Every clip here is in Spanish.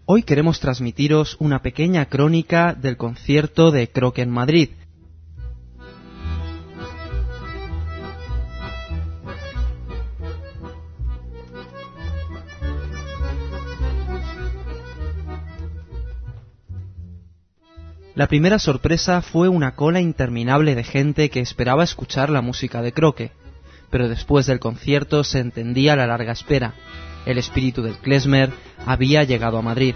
Hoy queremos transmitiros una pequeña crónica del concierto de Croque en Madrid. La primera sorpresa fue una cola interminable de gente que esperaba escuchar la música de Croque, pero después del concierto se entendía la larga espera. El espíritu del klezmer había llegado a Madrid.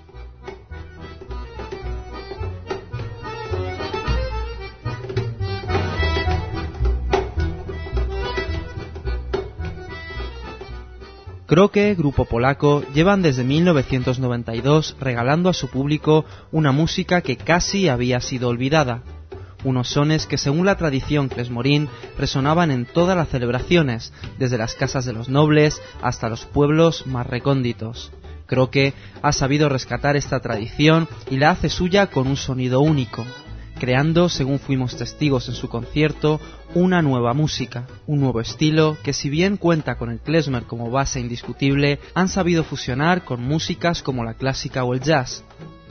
Croque, grupo polaco, llevan desde 1992 regalando a su público una música que casi había sido olvidada. Unos sones que, según la tradición klezmorín, resonaban en todas las celebraciones, desde las casas de los nobles hasta los pueblos más recónditos. Croque ha sabido rescatar esta tradición y la hace suya con un sonido único, creando, según fuimos testigos en su concierto, una nueva música, un nuevo estilo que, si bien cuenta con el klezmer como base indiscutible, han sabido fusionar con músicas como la clásica o el jazz.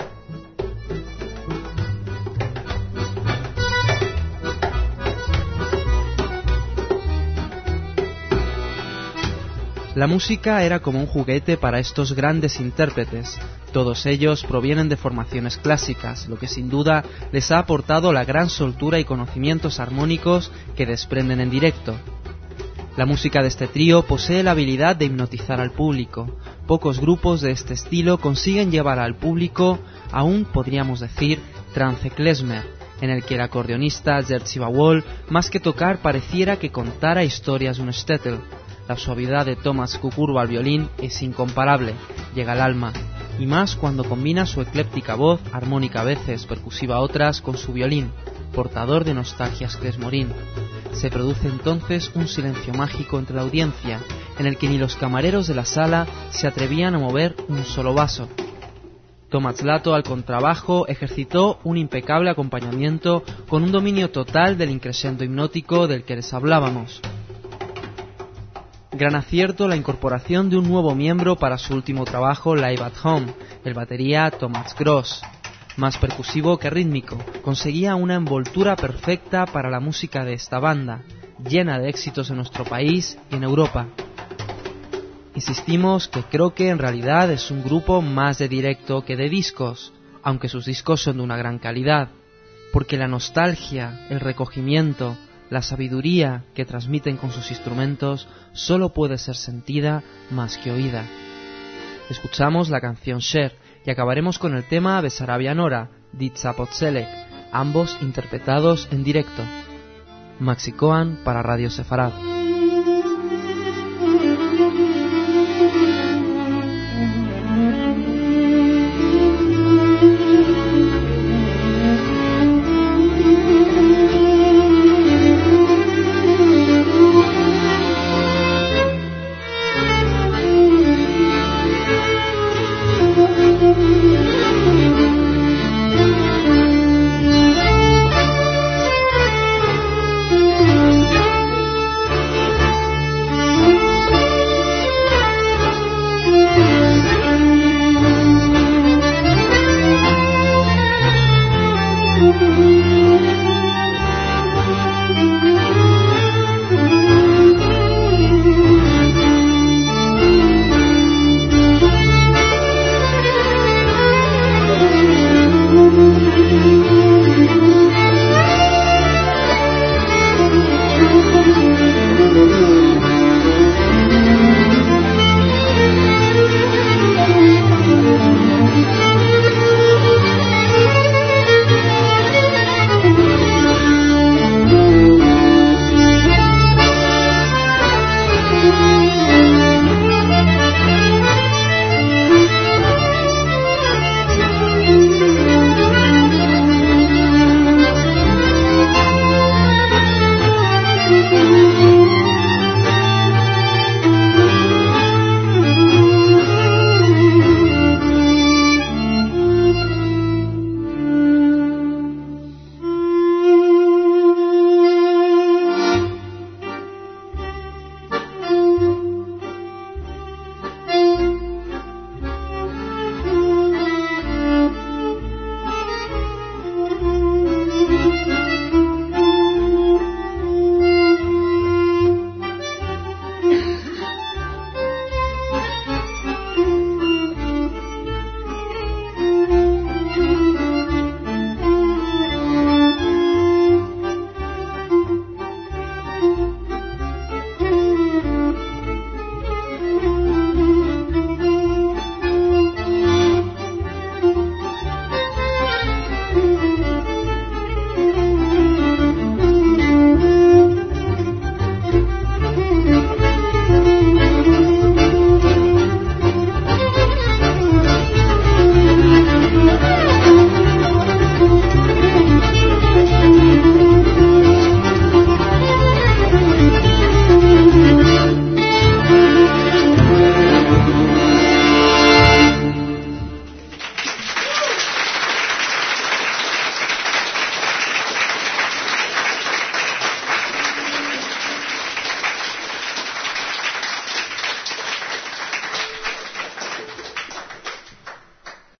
La música era como un juguete para estos grandes intérpretes. Todos ellos provienen de formaciones clásicas, lo que sin duda les ha aportado la gran soltura y conocimientos armónicos que desprenden en directo. La música de este trío posee la habilidad de hipnotizar al público. Pocos grupos de este estilo consiguen llevar al público a un, podríamos decir, trance klezmer, en el que el acordeonista Jerzy Bawol, más que tocar, pareciera que contara historias de un shtetl. La suavidad de Tomasz Kukurba al violín es incomparable, llega al alma, y más cuando combina su ecléptica voz, armónica a veces, percusiva a otras, con su violín, portador de nostalgias klezmorín. Se produce entonces un silencio mágico entre la audiencia, en el que ni los camareros de la sala se atrevían a mover un solo vaso. Tomasz Lato al contrabajo ejercitó un impecable acompañamiento con un dominio total del increscendo hipnótico del que les hablábamos. Gran acierto la incorporación de un nuevo miembro para su último trabajo Live at Home, el batería Thomas Gross. Más percusivo que rítmico, conseguía una envoltura perfecta para la música de esta banda, llena de éxitos en nuestro país y en Europa. Insistimos que Croque en realidad es un grupo más de directo que de discos, aunque sus discos son de una gran calidad, porque la nostalgia, el recogimiento, la sabiduría que transmiten con sus instrumentos solo puede ser sentida más que oída. Escuchamos la canción Share y acabaremos con el tema Besarabia Nora, Ditza Potzelek, ambos interpretados en directo. Maxi Cohen para Radio Sefarad.